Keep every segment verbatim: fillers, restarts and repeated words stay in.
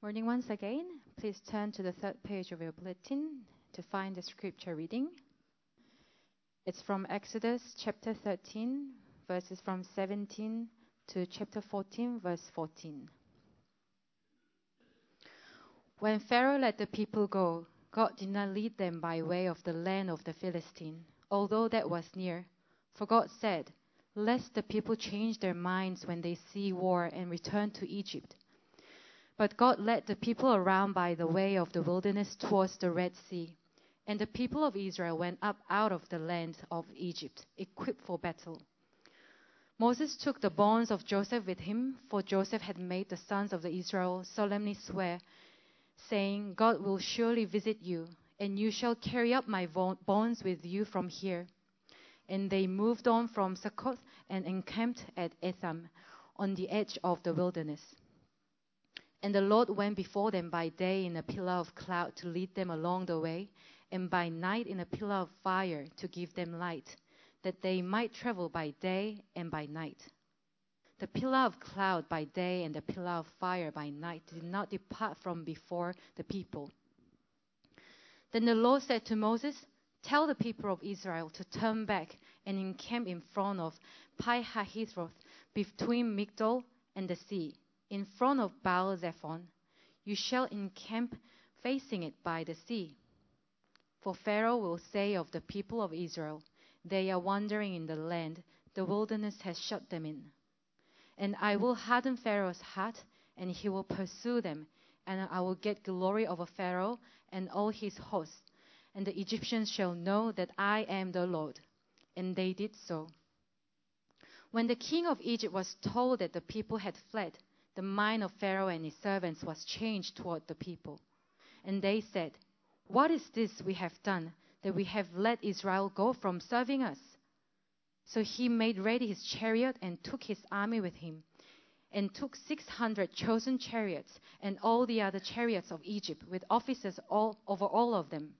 Morning once again. Please turn to the third page of your bulletin to find the scripture reading. It's from Exodus chapter thirteen, verses from seventeen to chapter fourteen, verse fourteen. When Pharaoh let the people go, God did not lead them by way of the land of the Philistine, although that was near. For God said, "Lest the people change their minds when they see war and return to Egypt." But God led the people around by the way of the wilderness towards the Red Sea. And the people of Israel went up out of the land of Egypt, equipped for battle. Moses took the bonds of Joseph with him, for Joseph had made the sons of the Israel solemnly swear, saying, "God will surely visit you, and you shall carry up my bonds with you from here." And they moved on from Succoth and encamped at Etham, on the edge of the wilderness. And the Lord went before them by day in a pillar of cloud to lead them along the way, and by night in a pillar of fire to give them light, that they might travel by day and by night. The pillar of cloud by day and the pillar of fire by night did not depart from before the people. Then the Lord said to Moses, "Tell the people of Israel to turn back and encamp in front of Pi-hahiroth, between Migdol and the sea, in front of Baal-zephon. You shall encamp facing it by the sea. For Pharaoh will say of the people of Israel, 'They are wandering in the land, the wilderness has shut them in.' And I will harden Pharaoh's heart, and he will pursue them, and I will get glory over Pharaoh and all his hosts, and the Egyptians shall know that I am the Lord." And they did so. When the king of Egypt was told that the people had fled, the mind of Pharaoh and his servants was changed toward the people. And they said, "What is this we have done, that we have let Israel go from serving us?" So he made ready his chariot and took his army with him, and took six hundred chosen chariots and all the other chariots of Egypt, with officers all over all of them.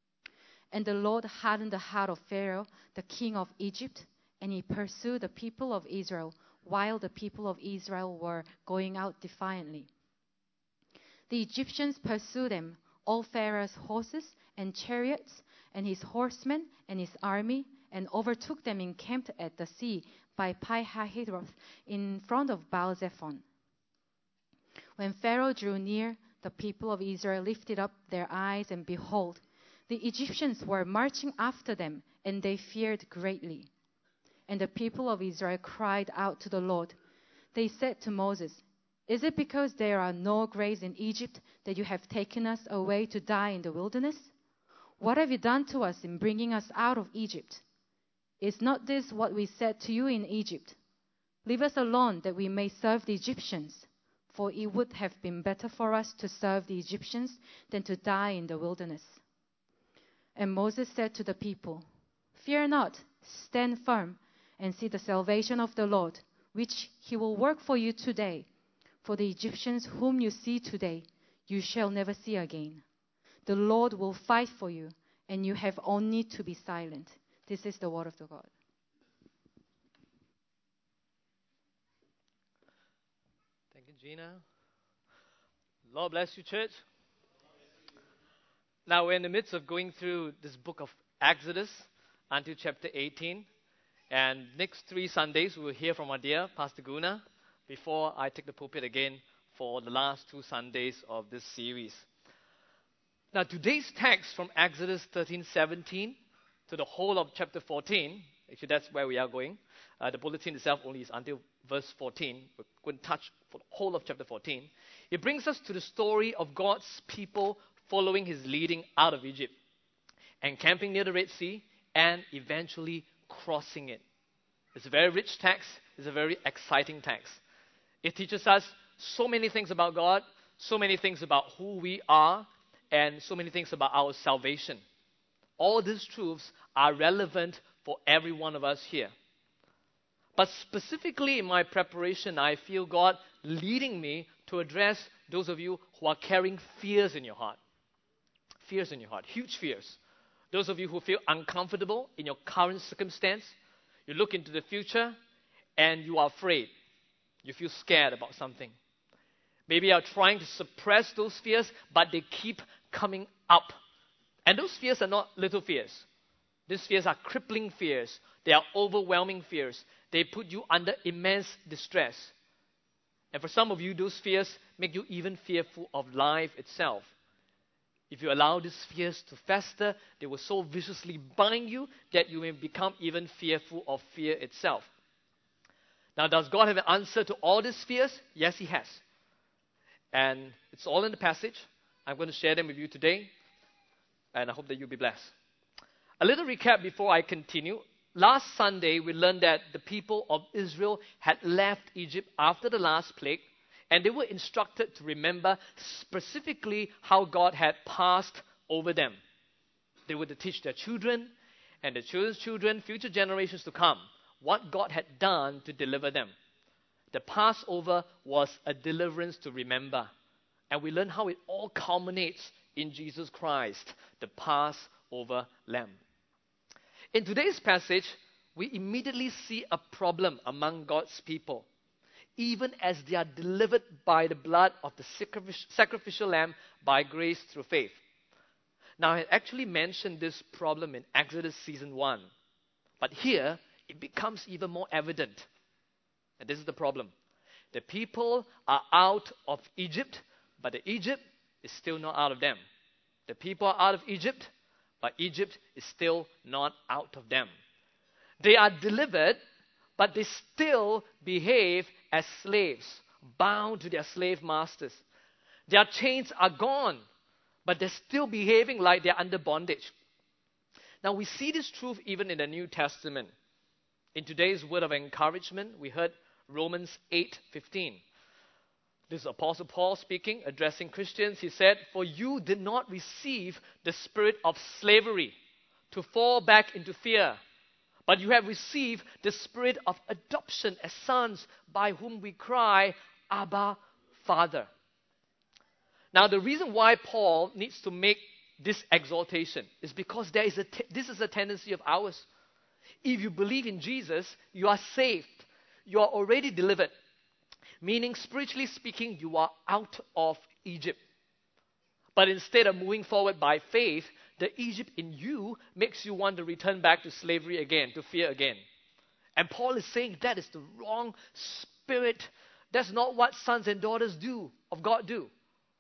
And the Lord hardened the heart of Pharaoh, the king of Egypt, and he pursued the people of Israel, while the people of Israel were going out defiantly. The Egyptians pursued them, all Pharaoh's horses and chariots, and his horsemen and his army, and overtook them encamped at the sea by Pi-hahiroth, in front of Baal-zephon. When Pharaoh drew near, the people of Israel lifted up their eyes, and behold, the Egyptians were marching after them, and they feared greatly. And the people of Israel cried out to the Lord. They said to Moses, "Is it because there are no graves in Egypt that you have taken us away to die in the wilderness? What have you done to us in bringing us out of Egypt? Is not this what we said to you in Egypt? Leave us alone that we may serve the Egyptians, for it would have been better for us to serve the Egyptians than to die in the wilderness." And Moses said to the people, "Fear not, stand firm, and see the salvation of the Lord, which he will work for you today. For the Egyptians whom you see today, you shall never see again. The Lord will fight for you, and you have only to be silent." This is the word of the God. Thank you, Gina. Lord bless you, church. Now, we're in the midst of going through this book of Exodus until chapter eighteen. And next three Sundays, we will hear from our dear Pastor Guna before I take the pulpit again for the last two Sundays of this series. Now, today's text from Exodus thirteen seventeen to the whole of chapter fourteen, actually that's where we are going. Uh, the bulletin itself only is until verse fourteen. We're going to touch for the whole of chapter fourteen. It brings us to the story of God's people following his leading out of Egypt, encamping near the Red Sea, and eventually crossing it. It's a very rich text. It's a very exciting text. It teaches us so many things about God, so many things about who we are, and so many things about our salvation. All these truths are relevant for every one of us here. But specifically in my preparation, I feel God leading me to address those of you who are carrying fears in your heart. Fears in your heart, huge fears. Those of you who feel uncomfortable in your current circumstance, you look into the future and you are afraid. You feel scared about something. Maybe are trying to suppress those fears, but they keep coming up. And those fears are not little fears. These fears are crippling fears. They are overwhelming fears. They put you under immense distress. And for some of you, those fears make you even fearful of life itself. If you allow these fears to fester, they will so viciously bind you that you may become even fearful of fear itself. Now, does God have an answer to all these fears? Yes, He has. And it's all in the passage. I'm going to share them with you today. And I hope that you'll be blessed. A little recap before I continue. Last Sunday, we learned that the people of Israel had left Egypt after the last plague, and they were instructed to remember specifically how God had passed over them. They were to teach their children and their children's children, future generations to come, what God had done to deliver them. The Passover was a deliverance to remember. And we learn how it all culminates in Jesus Christ, the Passover Lamb. In today's passage, we immediately see a problem among God's people, even as they are delivered by the blood of the sacrificial lamb by grace through faith. Now, I had actually mentioned this problem in Exodus season one, but here it becomes even more evident. And this is the problem. The people are out of Egypt, but the Egypt is still not out of them. The people are out of Egypt, but Egypt is still not out of them. They are delivered, but they still behave as slaves, bound to their slave masters. Their chains are gone, but they're still behaving like they're under bondage. Now, we see this truth even in the New Testament. In today's word of encouragement, we heard Romans eight fifteen. This is Apostle Paul speaking, addressing Christians. He said, "For you did not receive the spirit of slavery to fall back into fear, but you have received the spirit of adoption as sons, by whom we cry, Abba, Father." Now, the reason why Paul needs to make this exhortation is because there is a te- this is a tendency of ours. If you believe in Jesus, you are saved. You are already delivered. Meaning, spiritually speaking, you are out of Egypt. But instead of moving forward by faith, the Egypt in you makes you want to return back to slavery again, to fear again. And Paul is saying that is the wrong spirit. That's not what sons and daughters do, of God do.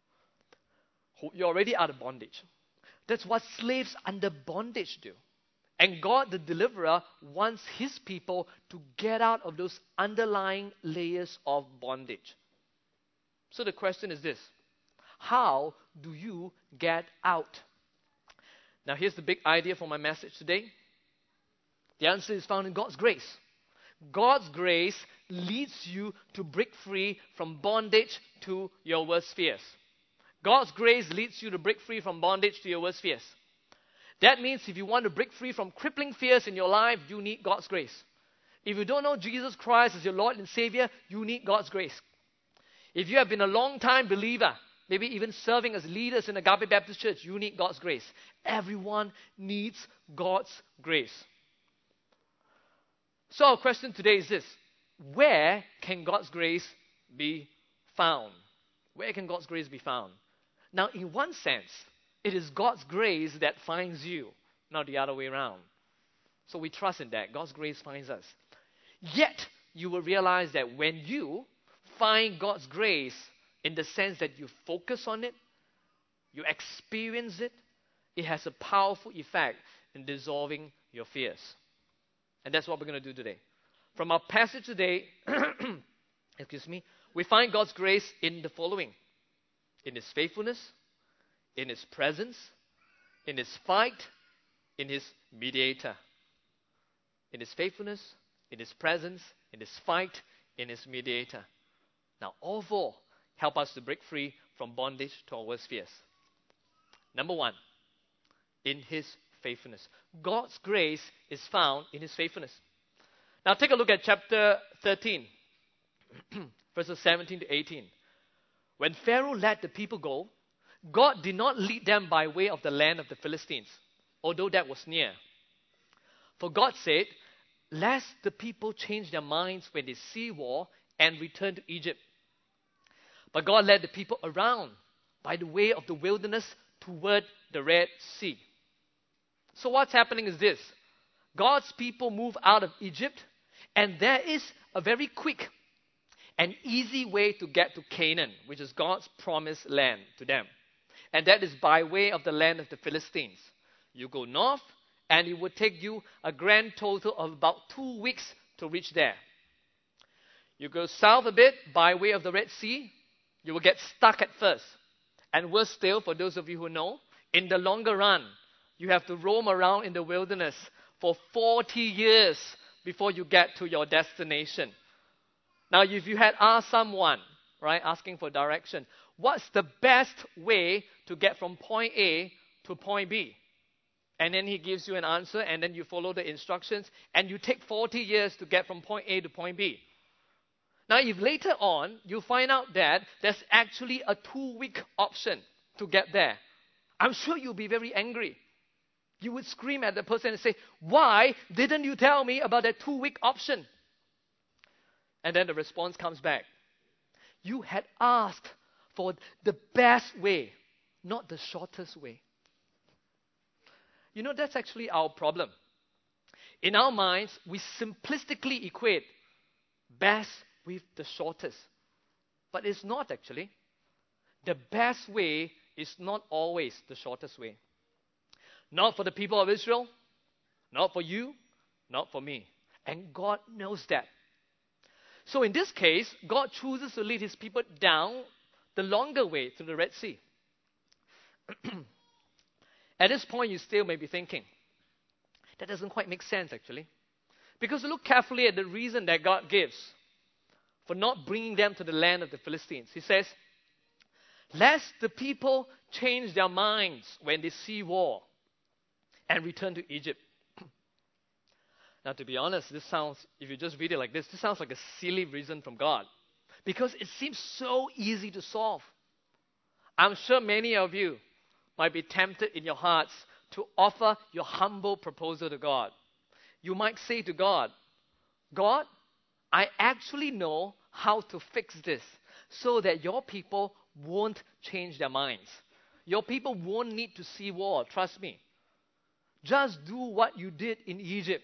You're already out of bondage. That's what slaves under bondage do. And God, the deliverer, wants His people to get out of those underlying layers of bondage. So the question is this: how do you get out? Now, here's the big idea for my message today. The answer is found in God's grace. God's grace leads you to break free from bondage to your worst fears. God's grace leads you to break free from bondage to your worst fears. That means if you want to break free from crippling fears in your life, you need God's grace. If you don't know Jesus Christ as your Lord and Savior, you need God's grace. If you have been a long-time believer, maybe even serving as leaders in Agape Baptist Church, you need God's grace. Everyone needs God's grace. So our question today is this: where can God's grace be found? Where can God's grace be found? Now, in one sense, it is God's grace that finds you, not the other way around. So we trust in that. God's grace finds us. Yet, you will realize that when you find God's grace in the sense that you focus on it, you experience it, it has a powerful effect in dissolving your fears. And that's what we're going to do today. From our passage today, excuse me, we find God's grace in the following: in His faithfulness, in His presence, in His fight, in His mediator. In His faithfulness, in His presence, in His fight, in His mediator. Now, all four help us to break free from bondage to our worst fears. Number one, in His faithfulness. God's grace is found in His faithfulness. Now, take a look at chapter thirteen, verses seventeen to eighteen. When Pharaoh let the people go, God did not lead them by way of the land of the Philistines, although that was near. For God said, "Lest the people change their minds when they see war and return to Egypt. But God led the people around by the way of the wilderness toward the Red Sea. So what's happening is this. God's people move out of Egypt, and there is a very quick and easy way to get to Canaan, which is God's promised land to them. And that is by way of the land of the Philistines. You go north, and it would take you a grand total of about two weeks to reach there. You go south a bit by way of the Red Sea, you will get stuck at first. And worse still, for those of you who know, in the longer run, you have to roam around in the wilderness for forty years before you get to your destination. Now, if you had asked someone, right, asking for direction, what's the best way to get from point A to point B? And then he gives you an answer, and then you follow the instructions, and you take forty years to get from point A to point B. Now, if later on you find out that there's actually a two-week option to get there, I'm sure you'll be very angry. You would scream at the person and say, why didn't you tell me about that two-week option? And then the response comes back. You had asked for the best way, not the shortest way. You know, that's actually our problem. In our minds, we simplistically equate best with the shortest. But it's not actually. The best way is not always the shortest way. Not for the people of Israel, not for you, not for me. And God knows that. So in this case, God chooses to lead his people down the longer way to the Red Sea. At this point, you still may be thinking, that doesn't quite make sense actually. Because look carefully at the reason that God gives for not bringing them to the land of the Philistines. He says, lest the people change their minds when they see war and return to Egypt. Now, to be honest, this sounds, if you just read it like this, this sounds like a silly reason from God. Because it seems so easy to solve. I'm sure many of you might be tempted in your hearts to offer your humble proposal to God. You might say to God, God, I actually know how to fix this so that your people won't change their minds. Your people won't need to see war, trust me. Just do what you did in Egypt.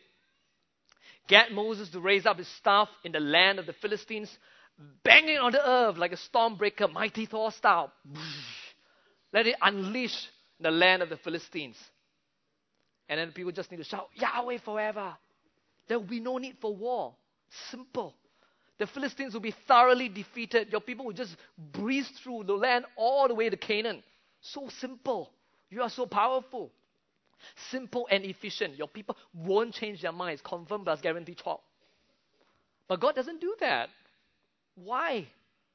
Get Moses to raise up his staff in the land of the Philistines, bang it on the earth like a storm breaker, mighty Thor style. Let it unleash the land of the Philistines. And then people just need to shout, Yahweh forever. There will be no need for war. Simple. The Philistines will be thoroughly defeated. Your people will just breeze through the land all the way to Canaan. So simple. You are so powerful. Simple and efficient. Your people won't change their minds. Confirm plus guarantee chop. But God doesn't do that. Why?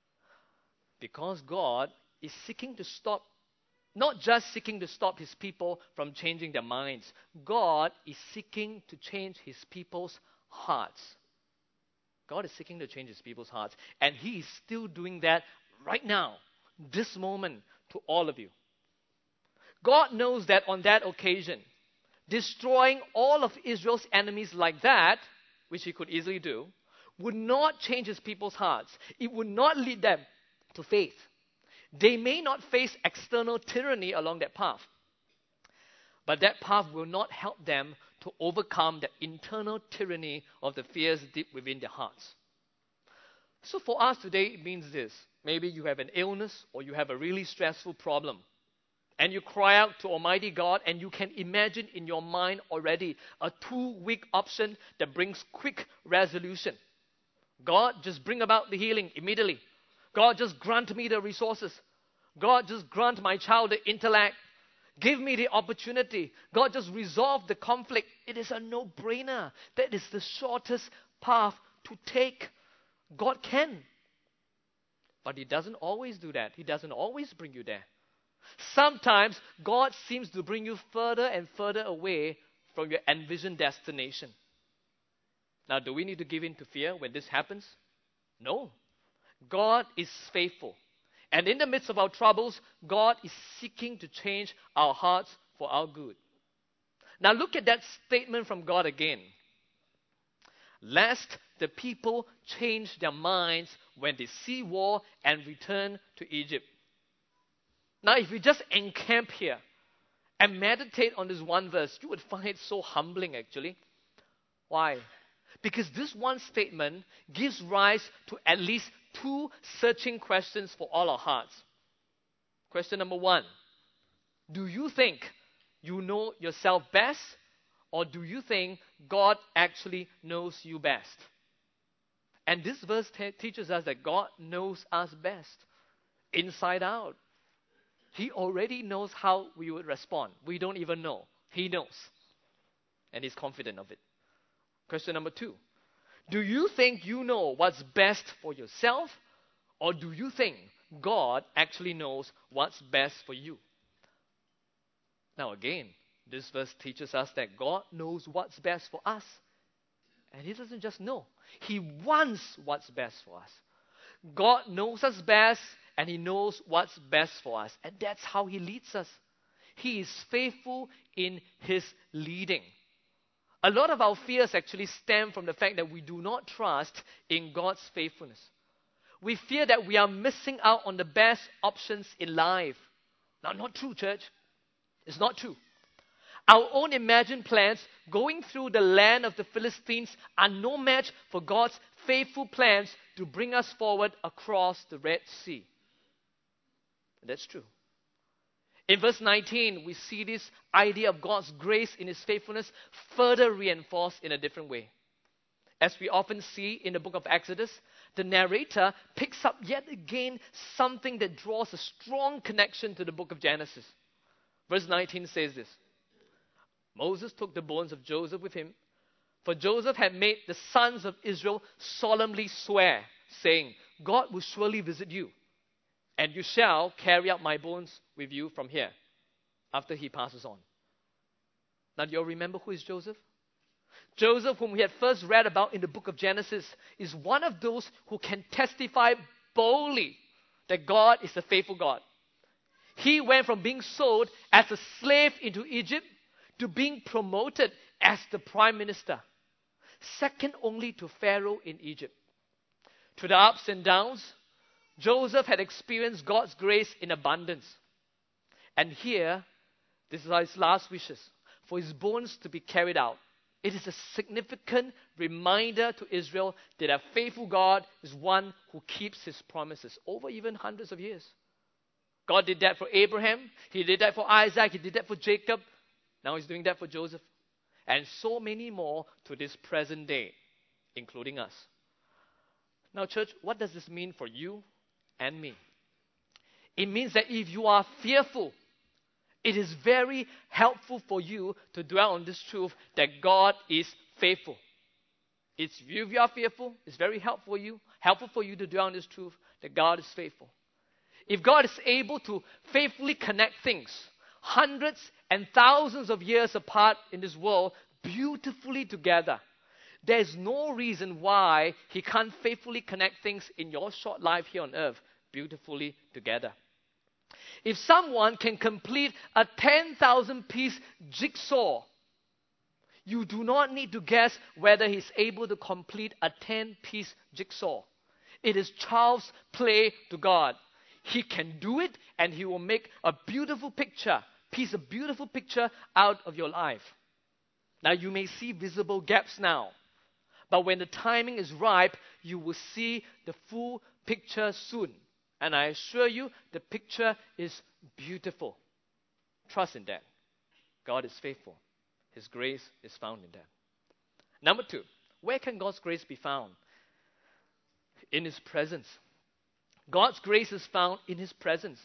Because God is seeking to stop, not just seeking to stop his people from changing their minds. God is seeking to change his people's hearts. God is seeking to change his people's hearts. And he is still doing that right now, this moment, to all of you. God knows that on that occasion, destroying all of Israel's enemies like that, which he could easily do, would not change his people's hearts. It would not lead them to faith. They may not face external tyranny along that path, but that path will not help them to overcome the internal tyranny of the fears deep within their hearts. So for us today, it means this. Maybe you have an illness or you have a really stressful problem. And you cry out to Almighty God, and you can imagine in your mind already a two-week option that brings quick resolution. God, just bring about the healing immediately. God, just grant me the resources. God, just grant my child the intellect. Give me the opportunity. God, just resolve the conflict. It is a no-brainer. That is the shortest path to take. God can. But he doesn't always do that. He doesn't always bring you there. Sometimes God seems to bring you further and further away from your envisioned destination. Now, do we need to give in to fear when this happens? No. God is faithful. And in the midst of our troubles, God is seeking to change our hearts for our good. Now look at that statement from God again. Lest the people changed their minds when they see war and return to Egypt. Now, if we just encamp here and meditate on this one verse, you would find it so humbling actually. Why? Because this one statement gives rise to at least two searching questions for all our hearts. Question number one, do you think you know yourself best, or do you think God actually knows you best? And this verse te- teaches us that God knows us best, inside out. He already knows how we would respond. We don't even know. He knows. And He's confident of it. Question number two. Do you think you know what's best for yourself, or do you think God actually knows what's best for you? Now again, this verse teaches us that God knows what's best for us. And He doesn't just know. He wants what's best for us. God knows us best, and He knows what's best for us. And that's how He leads us. He is faithful in His leading. A lot of our fears actually stem from the fact that we do not trust in God's faithfulness. We fear that we are missing out on the best options in life. Now, not true, church. It's not true. Our own imagined plans going through the land of the Philistines are no match for God's faithful plans to bring us forward across the Red Sea. That's true. In verse nineteen, we see this idea of God's grace in His faithfulness further reinforced in a different way. As we often see in the book of Exodus, the narrator picks up yet again something that draws a strong connection to the book of Genesis. Verse nineteen says this, Moses took the bones of Joseph with him, for Joseph had made the sons of Israel solemnly swear, saying, God will surely visit you, and you shall carry out my bones with you from here, after he passes on. Now, do you all remember who is Joseph? Joseph, whom we had first read about in the book of Genesis, is one of those who can testify boldly that God is a faithful God. He went from being sold as a slave into Egypt to being promoted as the prime minister, second only to Pharaoh in Egypt. Through the ups and downs, Joseph had experienced God's grace in abundance. And here, this is his last wishes, for his bones to be carried out. It is a significant reminder to Israel that a faithful God is one who keeps His promises over even hundreds of years. God did that for Abraham. He did that for Isaac. He did that for Jacob. Now He's doing that for Joseph. And so many more to this present day, including us. Now, church, what does this mean for you and me? It means that if you are fearful, it is very helpful for you to dwell on this truth that God is faithful. It's, if you are fearful, it's very helpful for you, helpful for you to dwell on this truth that God is faithful. If God is able to faithfully connect things, hundreds and thousands of years apart in this world, beautifully together, there is no reason why He can't faithfully connect things in your short life here on earth beautifully together. If someone can complete a ten thousand piece jigsaw, you do not need to guess whether he's able to complete a ten piece jigsaw. It is child's play to God. He can do it, and He will make a beautiful picture, piece of beautiful picture out of your life. Now, you may see visible gaps now, but when the timing is ripe, you will see the full picture soon. And I assure you, the picture is beautiful. Trust in that. God is faithful. His grace is found in that. Number two, where can God's grace be found? In His presence. God's grace is found in His presence.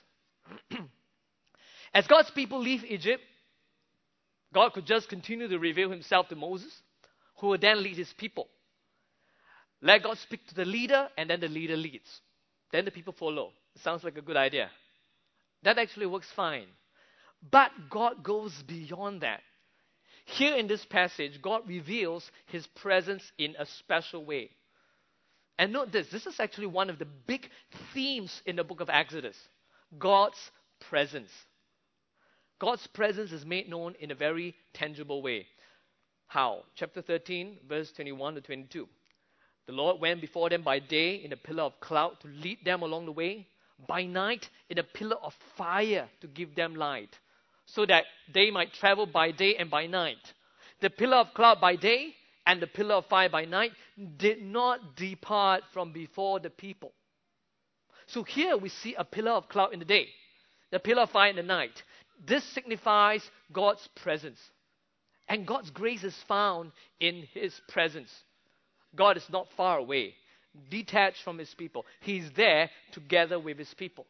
As God's people leave Egypt, God could just continue to reveal Himself to Moses, who would then lead His people. Let God speak to the leader, and then the leader leads. Then the people follow. It sounds like a good idea. That actually works fine. But God goes beyond that. Here in this passage, God reveals His presence in a special way. And note this, this is actually one of the big themes in the book of Exodus. God's presence. God's presence is made known in a very tangible way. How? Chapter thirteen, verse twenty-one to twenty-two. The Lord went before them by day in a pillar of cloud to lead them along the way, by night in a pillar of fire to give them light, so that they might travel by day and by night. The pillar of cloud by day and the pillar of fire by night did not depart from before the people. So here we see a pillar of cloud in the day, the pillar of fire in the night. This signifies God's presence. And God's grace is found in His presence. God is not far away, detached from His people. He's there together with His people.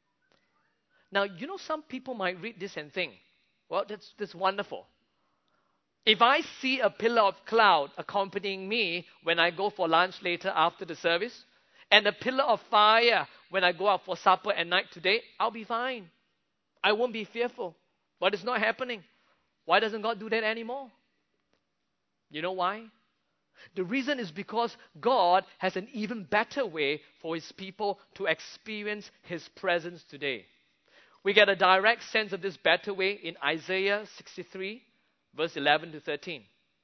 Now, you know, some people might read this and think, well, that's, that's wonderful. If I see a pillar of cloud accompanying me when I go for lunch later after the service, and a pillar of fire when I go out for supper at night today, I'll be fine. I won't be fearful. But it's not happening. Why doesn't God do that anymore? You know why? The reason is because God has an even better way for His people to experience His presence today. We get a direct sense of this better way in Isaiah sixty-three, verse eleven to thirteen.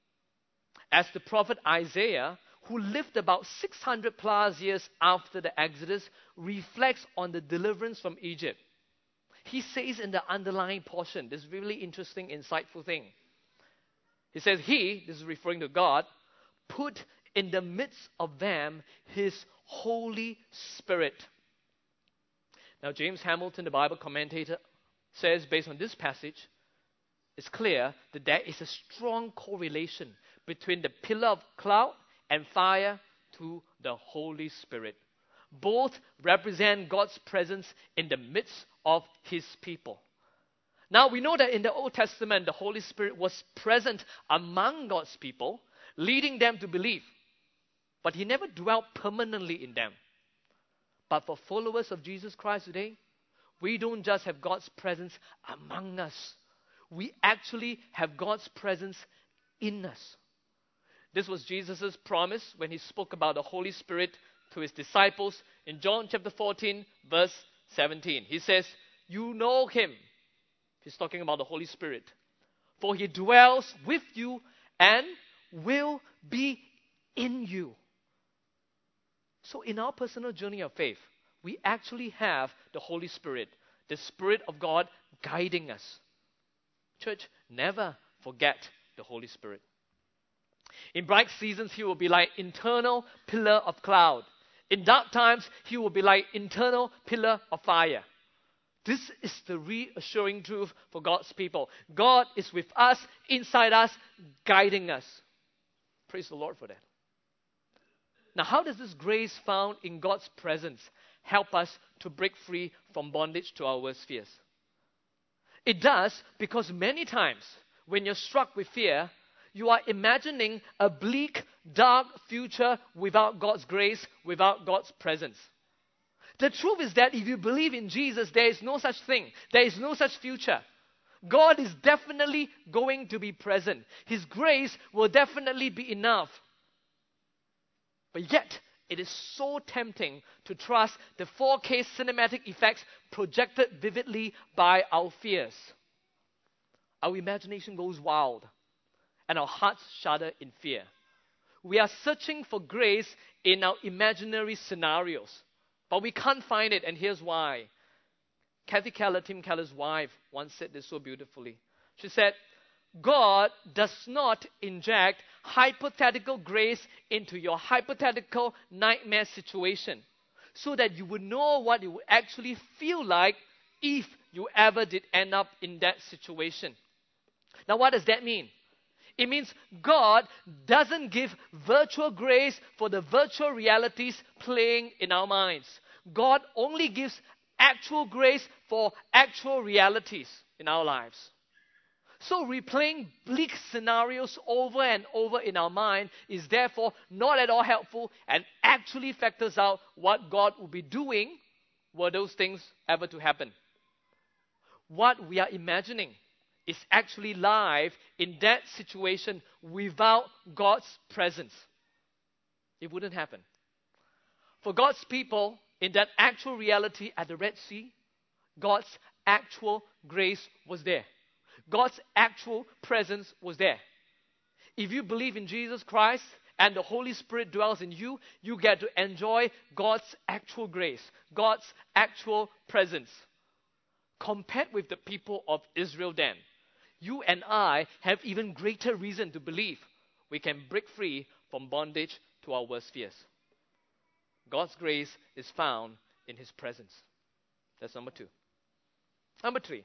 As the prophet Isaiah, who lived about six hundred plus years after the Exodus, reflects on the deliverance from Egypt, he says in the underlying portion, this really interesting, insightful thing. He says, He, this is referring to God, put in the midst of them His Holy Spirit. Now, James Hamilton, the Bible commentator, says, based on this passage, it's clear that there is a strong correlation between the pillar of cloud and fire to the Holy Spirit. Both represent God's presence in the midst of His people. Now, we know that in the Old Testament, the Holy Spirit was present among God's people, leading them to believe. But He never dwelt permanently in them. But for followers of Jesus Christ today, we don't just have God's presence among us. We actually have God's presence in us. This was Jesus' promise when He spoke about the Holy Spirit to His disciples in John chapter fourteen, verse seventeen. He says, you know Him. He's talking about the Holy Spirit. For He dwells with you and will be in you. So in our personal journey of faith, we actually have the Holy Spirit, the Spirit of God guiding us. Church, never forget the Holy Spirit. In bright seasons, He will be like internal pillar of cloud. In dark times, He will be like internal pillar of fire. This is the reassuring truth for God's people. God is with us, inside us, guiding us. Praise the Lord for that. Now, how does this grace found in God's presence help us to break free from bondage to our worst fears? It does, because many times when you're struck with fear, you are imagining a bleak, dark future without God's grace, without God's presence. The truth is that if you believe in Jesus, there is no such thing. There is no such future. God is definitely going to be present. His grace will definitely be enough. But yet, it is so tempting to trust the four K cinematic effects projected vividly by our fears. Our imagination goes wild, and our hearts shudder in fear. We are searching for grace in our imaginary scenarios, but we can't find it, and here's why. Kathy Keller, Tim Keller's wife, once said this so beautifully. She said, God does not inject hypothetical grace into your hypothetical nightmare situation so that you would know what it would actually feel like if you ever did end up in that situation. Now, what does that mean? It means God doesn't give virtual grace for the virtual realities playing in our minds. God only gives actual grace for actual realities in our lives. So replaying bleak scenarios over and over in our mind is therefore not at all helpful and actually factors out what God will be doing were those things ever to happen. What we are imagining is actually live in that situation without God's presence. It wouldn't happen. For God's people, in that actual reality at the Red Sea, God's actual grace was there. God's actual presence was there. If you believe in Jesus Christ and the Holy Spirit dwells in you, you get to enjoy God's actual grace, God's actual presence. Compared with the people of Israel then, you and I have even greater reason to believe we can break free from bondage to our worst fears. God's grace is found in His presence. That's number two. Number three,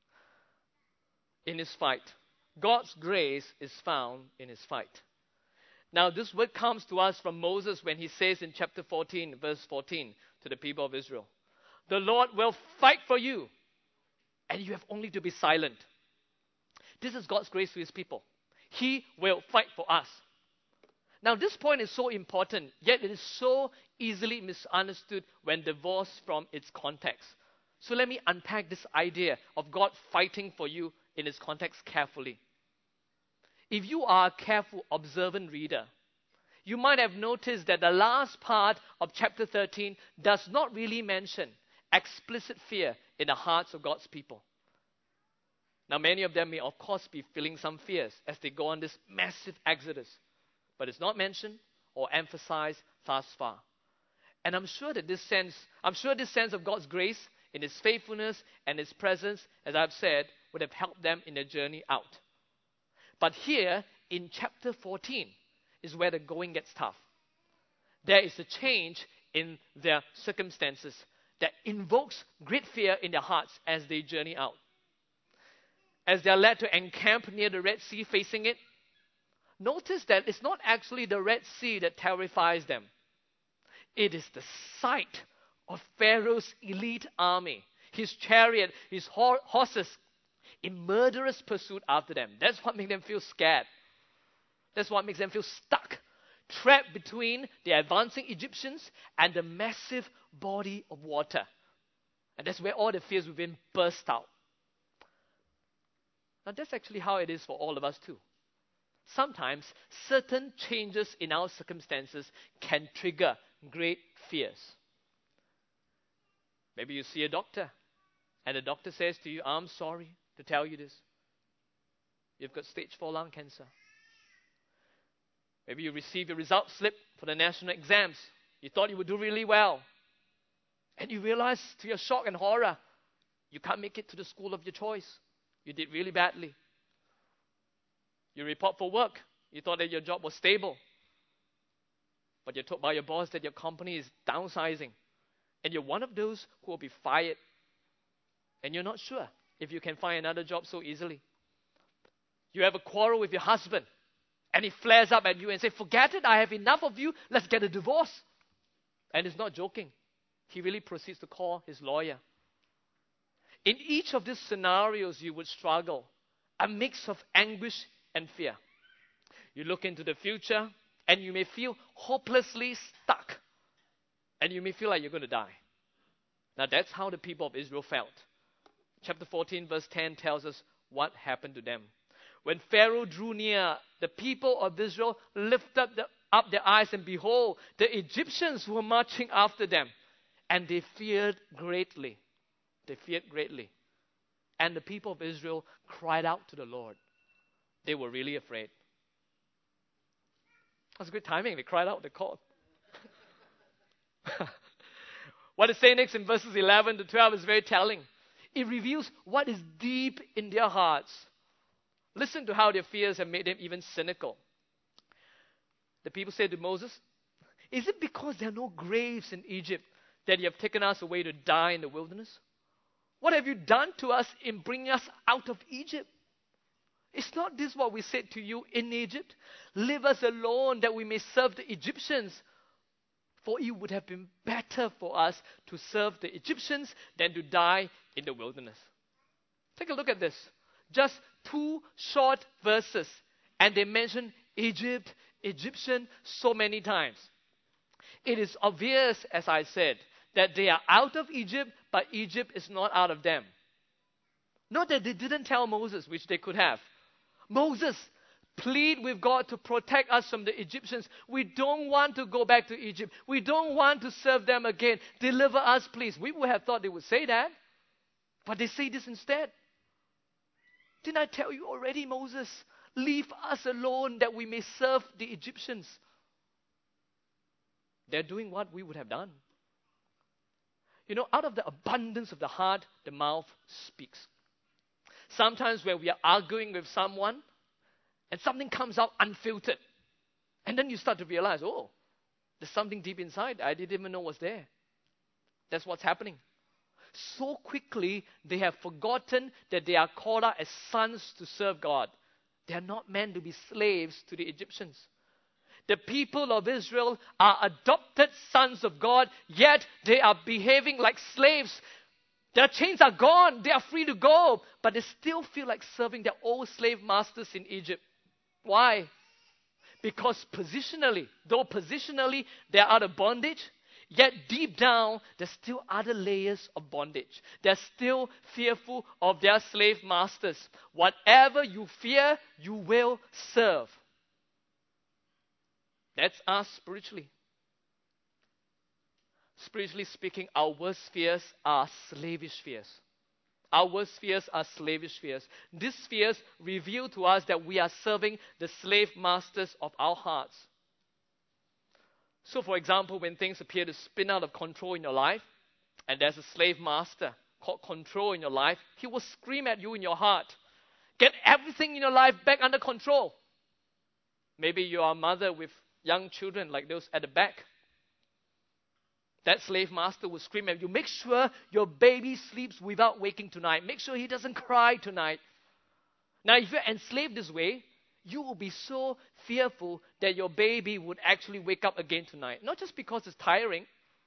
in His fight. God's grace is found in His fight. Now, this word comes to us from Moses when he says in chapter fourteen, verse fourteen, to the people of Israel, "The Lord will fight for you, and you have only to be silent." This is God's grace to His people. He will fight for us. Now, this point is so important, yet it is so easily misunderstood when divorced from its context. So let me unpack this idea of God fighting for you in its context carefully. If you are a careful, observant reader, you might have noticed that the last part of chapter thirteen does not really mention explicit fear in the hearts of God's people. Now, many of them may, of course, be feeling some fears as they go on this massive exodus, but it's not mentioned or emphasized thus far. And I'm sure that this sense, I'm sure this sense of God's grace in His faithfulness and His presence, as I've said, would have helped them in their journey out. But here in chapter fourteen is where the going gets tough. There is a change in their circumstances that invokes great fear in their hearts as they journey out. As they are led to encamp near the Red Sea facing it, notice that it's not actually the Red Sea that terrifies them. It is the sight of Pharaoh's elite army, his chariot, his ho- horses, in murderous pursuit after them. That's what makes them feel scared. That's what makes them feel stuck, trapped between the advancing Egyptians and the massive body of water. And that's where all the fears within burst out. Now, that's actually how it is for all of us too. Sometimes certain changes in our circumstances can trigger great fears. Maybe you see a doctor, and the doctor says to you, "I'm sorry to tell you this. You've got stage four lung cancer." Maybe you receive your result slip for the national exams. You thought you would do really well. And you realize to your shock and horror, you can't make it to the school of your choice. You did really badly. You report for work. You thought that your job was stable. But you're told by your boss that your company is downsizing. And you're one of those who will be fired. And you're not sure if you can find another job so easily. You have a quarrel with your husband. And he flares up at you and says, "Forget it, I have enough of you. Let's get a divorce." And he's not joking. He really proceeds to call his lawyer. In each of these scenarios, you would struggle. A mix of anguish and fear. You look into the future and you may feel hopelessly stuck. And you may feel like you're going to die. Now that's how the people of Israel felt. Chapter fourteen verse ten tells us what happened to them. When Pharaoh drew near, the people of Israel lifted the, up their eyes, and behold, the Egyptians were marching after them. And they feared greatly. They feared greatly. And the people of Israel cried out to the Lord. They were really afraid. That's good timing. They cried out, they called. What it says next in verses eleven to twelve is very telling. It reveals what is deep in their hearts. Listen to how their fears have made them even cynical. The people said to Moses, "Is it because there are no graves in Egypt that you have taken us away to die in the wilderness? What have you done to us in bringing us out of Egypt? Is not this what we said to you in Egypt? Leave us alone that we may serve the Egyptians. For it would have been better for us to serve the Egyptians than to die in the wilderness." Take a look at this. Just two short verses. And they mention Egypt, Egyptian so many times. It is obvious, as I said, that they are out of Egypt, but Egypt is not out of them. Note that they didn't tell Moses, which they could have. "Moses, plead with God to protect us from the Egyptians. We don't want to go back to Egypt. We don't want to serve them again. Deliver us, please." We would have thought they would say that. But they say this instead. "Didn't I tell you already, Moses? Leave us alone that we may serve the Egyptians." They're doing what we would have done. You know, out of the abundance of the heart, the mouth speaks. Sometimes when we are arguing with someone and something comes out unfiltered, and then you start to realize, oh, there's something deep inside I didn't even know was there. That's what's happening. So quickly, they have forgotten that they are called out as sons to serve God. They are not meant to be slaves to the Egyptians. The people of Israel are adopted sons of God, yet they are behaving like slaves. Their chains are gone. They are free to go, but they still feel like serving their old slave masters in Egypt. Why? Because positionally, though positionally they are out of bondage, yet deep down, there's still other layers of bondage. They're still fearful of their slave masters. Whatever you fear, you will serve. That's us spiritually. Spiritually speaking, our worst fears are slavish fears. Our worst fears are slavish fears. These fears reveal to us that we are serving the slave masters of our hearts. So, for example, when things appear to spin out of control in your life, and there's a slave master called control in your life, he will scream at you in your heart. Get everything in your life back under control. Maybe you are a mother with young children like those at the back. That slave master will scream at you, make sure your baby sleeps without waking tonight. Make sure he doesn't cry tonight. Now, if you're enslaved this way, you will be so fearful that your baby would actually wake up again tonight. Not just because it's tiring.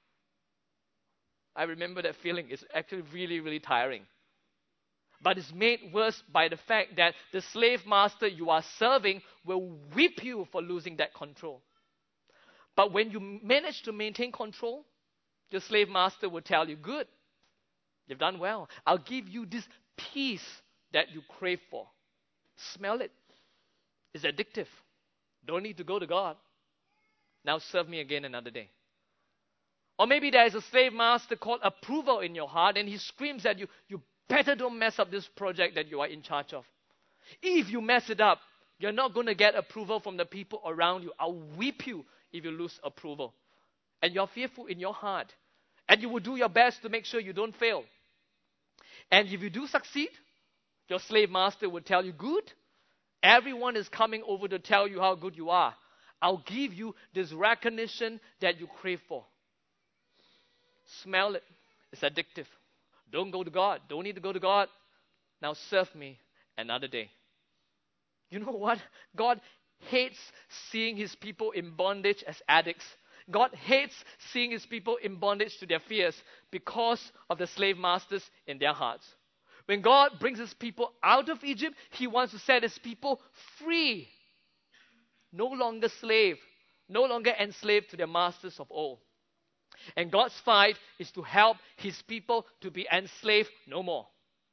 I remember that feeling. It's actually really, really tiring. But it's made worse by the fact that the slave master you are serving will whip you for losing that control. But when you manage to maintain control, the slave master will tell you, good, you've done well. I'll give you this peace that you crave for. Smell it. It's addictive. Don't need to go to God. Now serve me again another day. Or maybe there is a slave master called approval in your heart, and he screams at you, you better don't mess up this project that you are in charge of. If you mess it up, you're not going to get approval from the people around you. I'll whip you if you lose approval. And you're fearful in your heart. And you will do your best to make sure you don't fail. And if you do succeed, your slave master will tell you, good. Everyone is coming over to tell you how good you are. I'll give you this recognition that you crave for. Smell it. It's addictive. Don't go to God. Don't need to go to God. Now serve me another day. You know what? God hates seeing his people in bondage as addicts. God hates seeing his people in bondage to their fears because of the slave masters in their hearts. When God brings his people out of Egypt, he wants to set his people free. No longer slave. No longer enslaved to their masters of old. And God's fight is to help his people to be enslaved no more.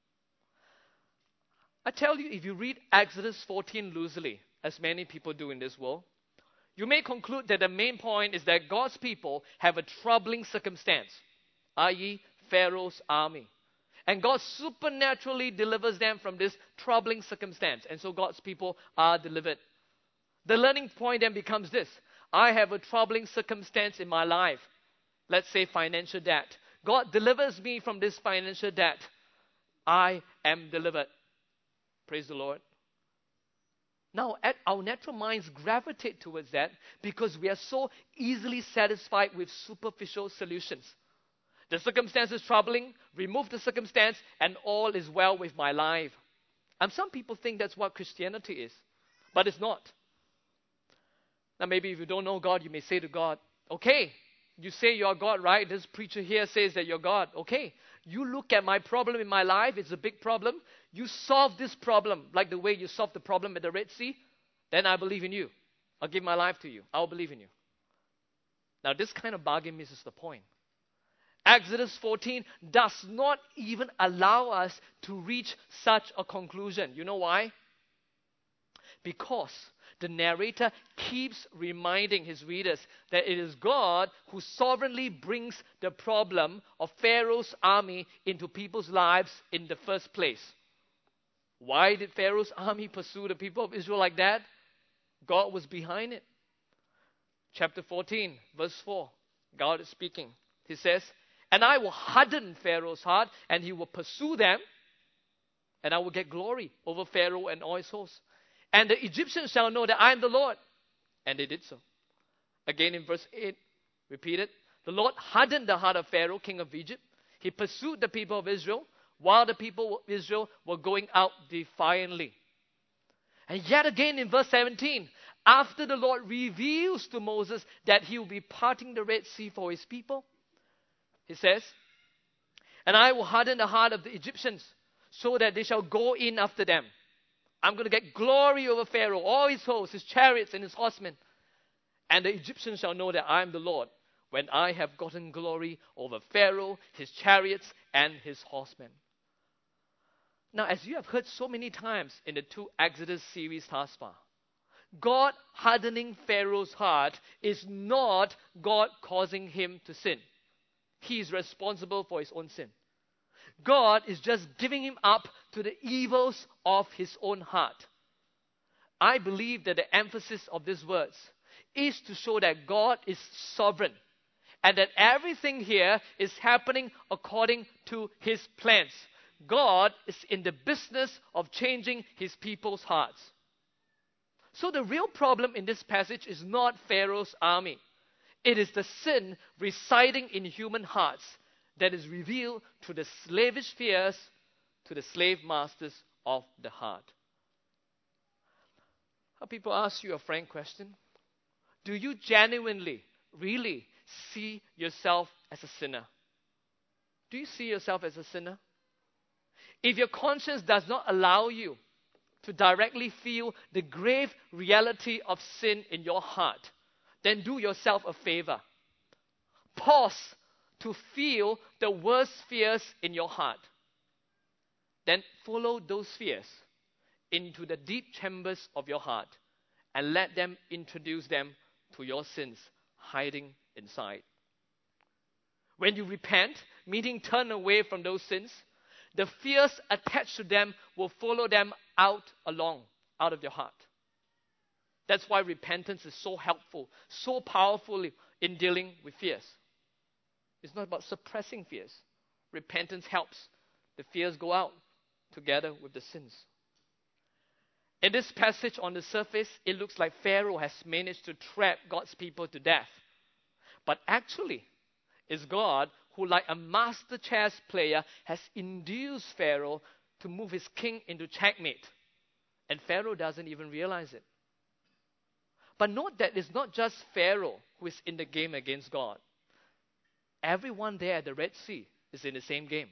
I tell you, if you read Exodus fourteen loosely, as many people do in this world, you may conclude that the main point is that God's people have a troubling circumstance, that is, Pharaoh's army. And God supernaturally delivers them from this troubling circumstance. And so God's people are delivered. The learning point then becomes this. I have a troubling circumstance in my life. Let's say financial debt. God delivers me from this financial debt. I am delivered. Praise the Lord. Now, our natural minds gravitate towards that because we are so easily satisfied with superficial solutions. The circumstance is troubling, remove the circumstance, and all is well with my life. And some people think that's what Christianity is, but it's not. Now, maybe if you don't know God, you may say to God, okay, you say you're God, right? This preacher here says that you're God. Okay, you look at my problem in my life, it's a big problem. You solve this problem like the way you solved the problem at the Red Sea, then I believe in you. I'll give my life to you. I'll believe in you. Now, this kind of bargain misses the point. Exodus fourteen does not even allow us to reach such a conclusion. You know why? Because the narrator keeps reminding his readers that it is God who sovereignly brings the problem of Pharaoh's army into people's lives in the first place. Why did Pharaoh's army pursue the people of Israel like that? God was behind it. chapter fourteen, verse four, God is speaking. He says, and I will harden Pharaoh's heart, and he will pursue them, and I will get glory over Pharaoh and all his hosts. And the Egyptians shall know that I am the Lord. And they did so. Again in verse eight, repeated, the Lord hardened the heart of Pharaoh, king of Egypt. He pursued the people of Israel, while the people of Israel were going out defiantly. And yet again in verse seventeen, after the Lord reveals to Moses that he will be parting the Red Sea for his people, he says, and I will harden the heart of the Egyptians, so that they shall go in after them. I'm going to get glory over Pharaoh, all his hosts, his chariots, and his horsemen. And the Egyptians shall know that I am the Lord, when I have gotten glory over Pharaoh, his chariots, and his horsemen. Now, as you have heard so many times in the two Exodus series thus far, God hardening Pharaoh's heart is not God causing him to sin. He is responsible for his own sin. God is just giving him up to the evils of his own heart. I believe that the emphasis of these words is to show that God is sovereign and that everything here is happening according to his plans. God is in the business of changing his people's hearts. So the real problem in this passage is not Pharaoh's army. It is the sin residing in human hearts that is revealed through the slavish fears to the slave masters of the heart. How people ask you a frank question. Do you genuinely, really see yourself as a sinner? Do you see yourself as a sinner? If your conscience does not allow you to directly feel the grave reality of sin in your heart, then do yourself a favor. Pause to feel the worst fears in your heart. Then follow those fears into the deep chambers of your heart and let them introduce them to your sins hiding inside. When you repent, meaning turn away from those sins, the fears attached to them will follow them out along, out of your heart. That's why repentance is so helpful, so powerful in dealing with fears. It's not about suppressing fears. Repentance helps the fears go out together with the sins. In this passage on the surface, it looks like Pharaoh has managed to trap God's people to death. But actually, it's God who, like a master chess player, has induced Pharaoh to move his king into checkmate. And Pharaoh doesn't even realize it. But note that it's not just Pharaoh who is in the game against God. Everyone there at the Red Sea is in the same game.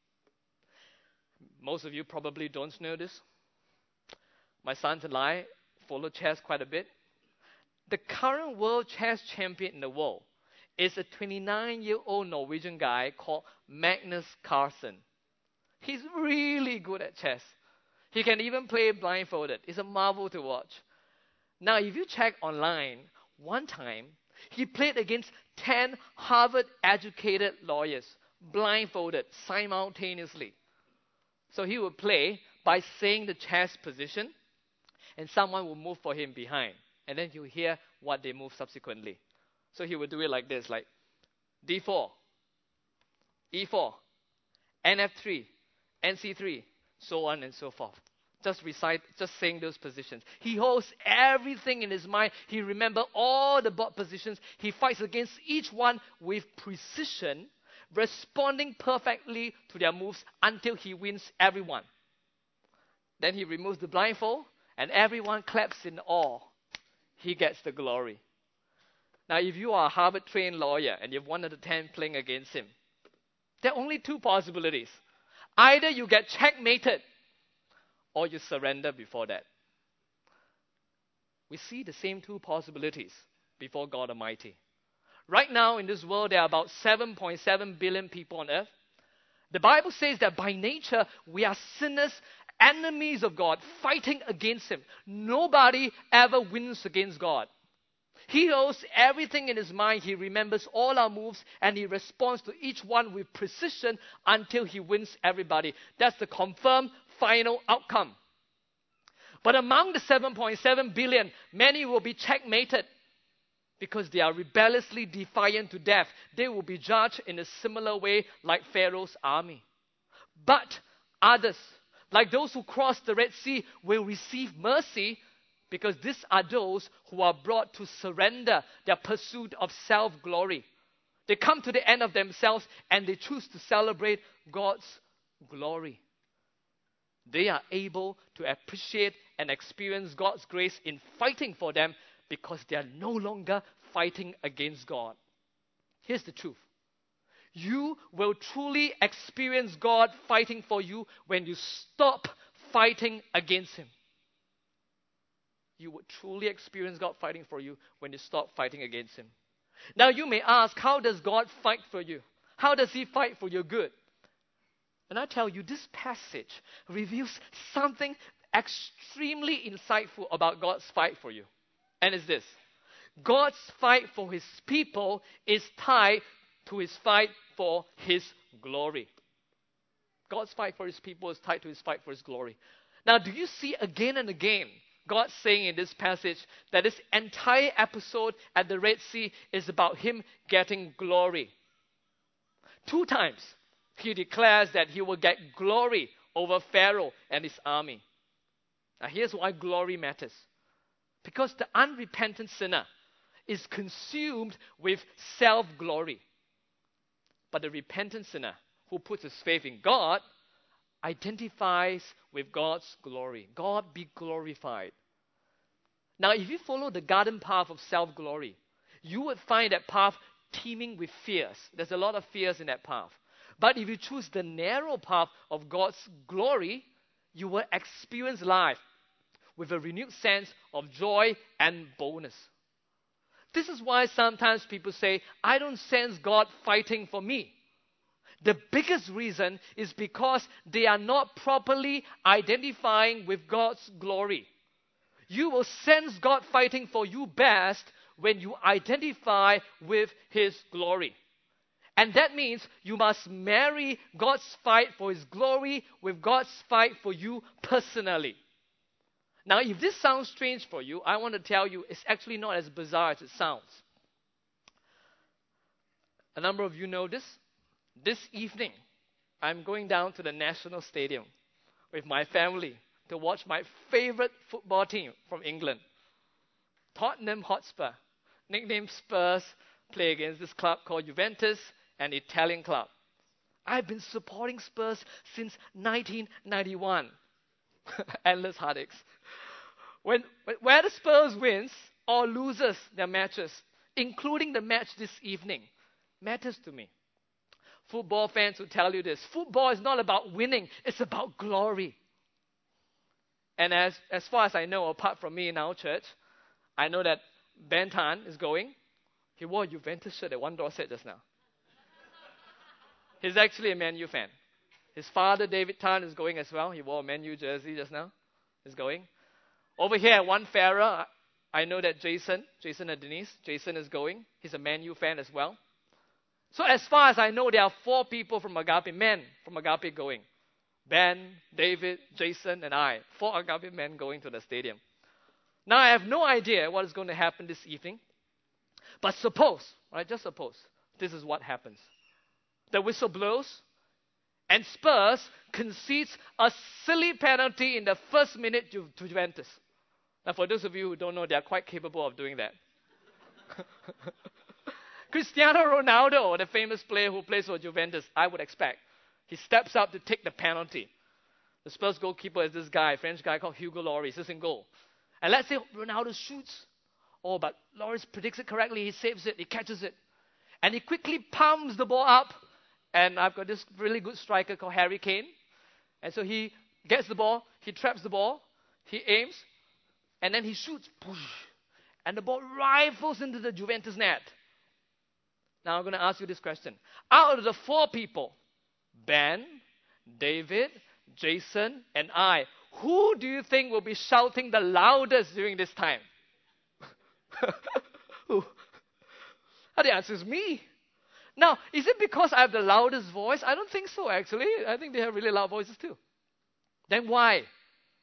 Most of you probably don't know this. My sons and I follow chess quite a bit. The current world chess champion in the world is a twenty-nine-year-old Norwegian guy called Magnus Carlsen. He's really good at chess. He can even play blindfolded. It's a marvel to watch. Now, if you check online, one time, he played against ten Harvard-educated lawyers, blindfolded, simultaneously. So he would play by saying the chess position, and someone will move for him behind. And then you hear what they move subsequently. So he would do it like this, like D four, E four, N F three, N C three, so on and so forth. Just recite, just saying those positions. He holds everything in his mind. He remembers all the board positions. He fights against each one with precision, responding perfectly to their moves until he wins everyone. Then he removes the blindfold, and everyone claps in awe. He gets the glory. Now, if you are a Harvard-trained lawyer and you're one of the ten playing against him, there are only two possibilities. Either you get checkmated, or you surrender before that. We see the same two possibilities before God Almighty. Right now in this world, there are about seven point seven billion people on earth. The Bible says that by nature, we are sinners, enemies of God, fighting against Him. Nobody ever wins against God. He knows everything in his mind. He remembers all our moves, and he responds to each one with precision until he wins everybody. That's the confirmed final outcome. But among the seven point seven billion, many will be checkmated. because they are rebelliously defiant to death, they will be judged in a similar way like Pharaoh's army. But others, like those who crossed the Red Sea, will receive mercy, because these are those who are brought to surrender their pursuit of self-glory. They come to the end of themselves and they choose to celebrate God's glory. They are able to appreciate and experience God's grace in fighting for them, because they are no longer fighting against God. Here's the truth. You will truly experience God fighting for you when you stop fighting against Him. You will truly experience God fighting for you when you stop fighting against Him. Now you may ask, how does God fight for you? How does He fight for your good? And I tell you, this passage reveals something extremely insightful about God's fight for you. And it's this: God's fight for His people is tied to His fight for His glory. God's fight for His people is tied to His fight for His glory. Now, do you see again and again God saying in this passage that this entire episode at the Red Sea is about Him getting glory? Two times He declares that He will get glory over Pharaoh and his army. Now, here's why glory matters. Because the unrepentant sinner is consumed with self-glory. But the repentant sinner who puts his faith in God identifies with God's glory. God be glorified. Now, if you follow the garden path of self-glory, you would find that path teeming with fears. There's a lot of fears in that path. But if you choose the narrow path of God's glory, you will experience life with a renewed sense of joy and boldness. This is why sometimes people say, I don't sense God fighting for me. The biggest reason is because they are not properly identifying with God's glory. You will sense God fighting for you best when you identify with His glory. And that means you must marry God's fight for His glory with God's fight for you personally. Now, if this sounds strange for you, I want to tell you it's actually not as bizarre as it sounds. A number of you know this. This evening, I'm going down to the National Stadium with my family to watch my favorite football team from England, Tottenham Hotspur, nicknamed Spurs, play against this club called Juventus, an Italian club. I've been supporting Spurs since nineteen ninety-one. Endless heartaches. When, where the Spurs wins or loses their matches, including the match this evening, matters to me. Football fans will tell you this. Football is not about winning. It's about glory. And as, as far as I know, apart from me in our church, I know that Ben Tan is going. He wore a Juventus shirt that one door said just now. He's actually a Man U fan. His father, David Tan, is going as well. He wore a Man U jersey just now. He's going. Over here at One Farah, I know that Jason, Jason and Denise, Jason is going. He's a Man U fan as well. So as far as I know, there are four people from Agape, men from Agape going. Ben, David, Jason, and I. Four Agape men going to the stadium. Now, I have no idea what is going to happen this evening. But suppose, right, just suppose, this is what happens. The whistle blows, and Spurs concedes a silly penalty in the first minute to, to Juventus. Now, for those of you who don't know, they are quite capable of doing that. Cristiano Ronaldo, the famous player who plays for Juventus, I would expect, he steps up to take the penalty. The Spurs goalkeeper is this guy, French guy called Hugo Lloris. He's in goal. And let's say Ronaldo shoots. Oh, but Lloris predicts it correctly. He saves it. He catches it. And he quickly pumps the ball up. And I've got this really good striker called Harry Kane. And so he gets the ball. He traps the ball. He aims. And then he shoots. And the ball rifles into the Juventus net. Now I'm going to ask you this question. Out of the four people, Ben, David, Jason, and I, who do you think will be shouting the loudest during this time? Who? Oh, the answer is me. Now, is it because I have the loudest voice? I don't think so, actually. I think they have really loud voices too. Then why?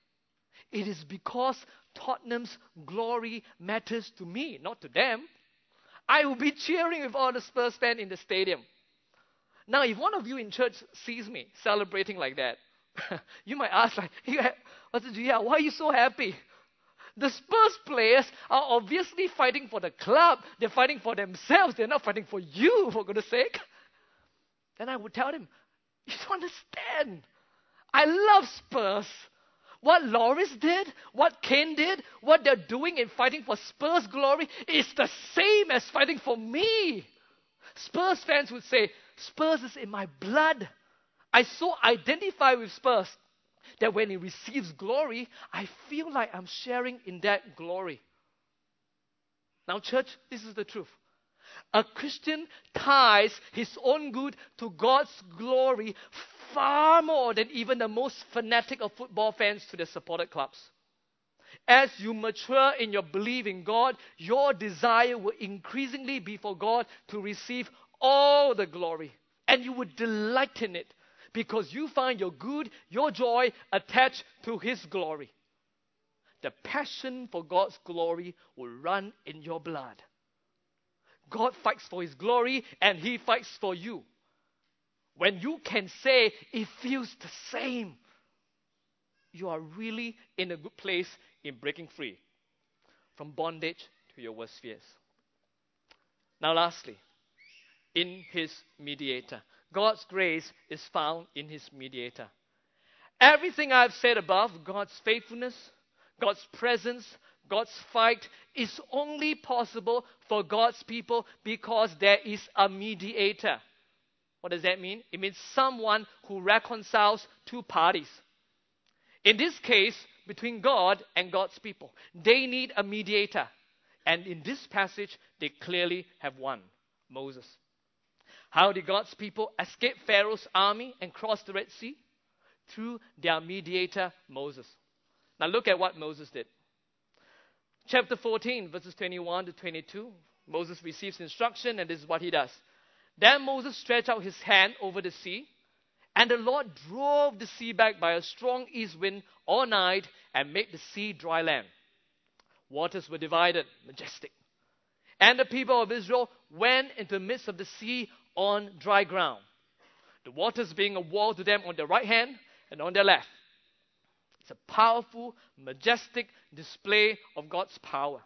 It is because Tottenham's glory matters to me, not to them. I will be cheering with all the Spurs fans in the stadium. Now, if one of you in church sees me celebrating like that, you might ask, like, hey, Pastor Gia, why are you so happy? The Spurs players are obviously fighting for the club. They're fighting for themselves. They're not fighting for you, for goodness sake. Then I would tell them, you don't understand. I love Spurs. What Loris did, what Kane did, what they're doing in fighting for Spurs' glory is the same as fighting for me. Spurs fans would say, Spurs is in my blood. I so identify with Spurs that when he receives glory, I feel like I'm sharing in that glory. Now, church, this is the truth. A Christian ties his own good to God's glory far more than even the most fanatic of football fans to their supported clubs. As you mature in your belief in God, your desire will increasingly be for God to receive all the glory. And you would delight in it because you find your good, your joy attached to His glory. The passion for God's glory will run in your blood. God fights for His glory and He fights for you. When you can say it feels the same, you are really in a good place in breaking free from bondage to your worst fears. Now lastly, in His mediator. God's grace is found in His mediator. Everything I've said above, God's faithfulness, God's presence, God's fight, is only possible for God's people because there is a mediator. What does that mean? It means someone who reconciles two parties. In this case, between God and God's people. They need a mediator. And in this passage, they clearly have one, Moses. How did God's people escape Pharaoh's army and cross the Red Sea? Through their mediator, Moses. Now look at what Moses did. Chapter fourteen, verses twenty-one to twenty-two. Moses receives instruction, and this is what he does. Then Moses stretched out his hand over the sea, and the Lord drove the sea back by a strong east wind all night and made the sea dry land. Waters were divided, majestic. And the people of Israel went into the midst of the sea on dry ground, the waters being a wall to them on their right hand and on their left. It's a powerful, majestic display of God's power.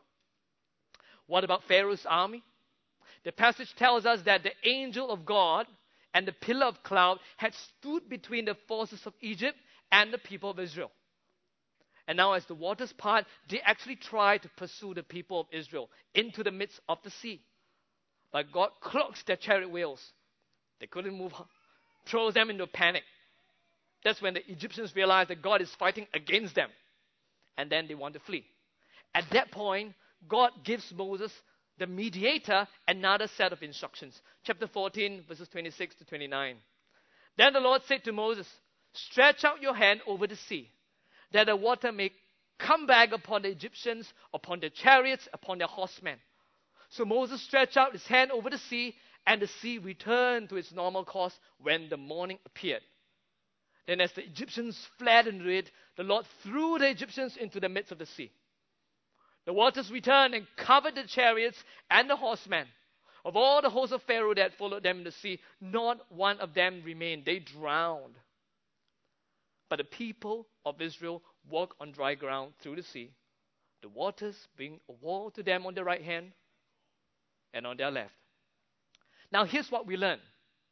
What about Pharaoh's army? The passage tells us that the angel of God and the pillar of cloud had stood between the forces of Egypt and the people of Israel. And now as the waters part, they actually try to pursue the people of Israel into the midst of the sea. But God cloaks their chariot wheels. They couldn't move, throws them into panic. That's when the Egyptians realize that God is fighting against them. And then they want to flee. At that point, God gives Moses, the mediator, another set of instructions. Chapter fourteen, verses twenty-six to twenty-nine. Then the Lord said to Moses, stretch out your hand over the sea, that the water may come back upon the Egyptians, upon their chariots, upon their horsemen. So Moses stretched out his hand over the sea, and the sea returned to its normal course when the morning appeared. Then as the Egyptians fled into it, the Lord threw the Egyptians into the midst of the sea. The waters returned and covered the chariots and the horsemen. Of all the hosts of Pharaoh that followed them in the sea, not one of them remained. They drowned. But the people of Israel walked on dry ground through the sea, the waters being a wall to them on their right hand and on their left. Now here's what we learn.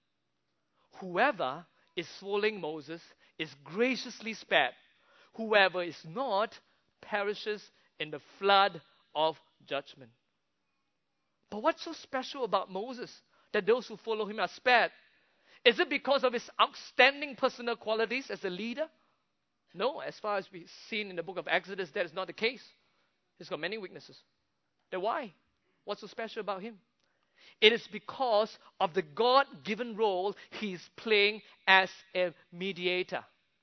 Whoever is following Moses is graciously spared. Whoever is not perishes in the flood of judgment. But what's so special about Moses that those who follow him are spared? Is it because of his outstanding personal qualities as a leader? No, as far as we've seen in the book of Exodus, that is not the case. He's got many weaknesses. Then why? What's so special about him? It is because of the God-given role he's playing as a mediator.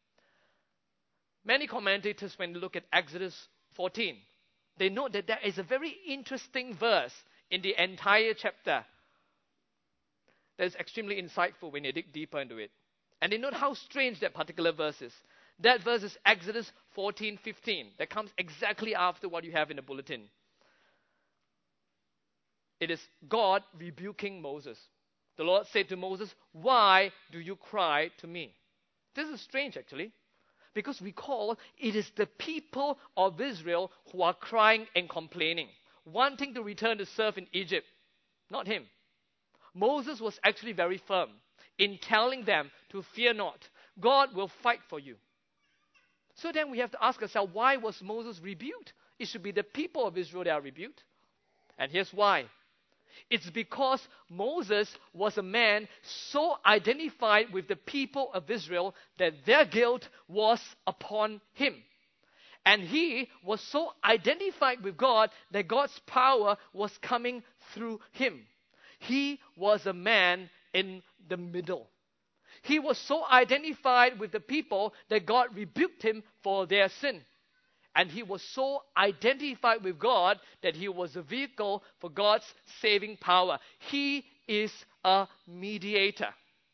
Many commentators, when they look at Exodus fourteen, they note that there is a very interesting verse in the entire chapter that is extremely insightful when you dig deeper into it. And they note how strange that particular verse is. That verse is Exodus fourteen fifteen. That comes exactly after what you have in the bulletin. It is God rebuking Moses. The Lord said to Moses, "Why do you cry to me?" This is strange, actually, because recall, it is the people of Israel who are crying and complaining, wanting to return to serve in Egypt, not him. Moses was actually very firm in telling them to fear not. God will fight for you. So then we have to ask ourselves, why was Moses rebuked? It should be the people of Israel that are rebuked. And here's why. It's because Moses was a man so identified with the people of Israel that their guilt was upon him. And he was so identified with God that God's power was coming through him. He was a man in the middle. He was so identified with the people that God rebuked him for their sin. And he was so identified with God that he was a vehicle for God's saving power. He is a mediator.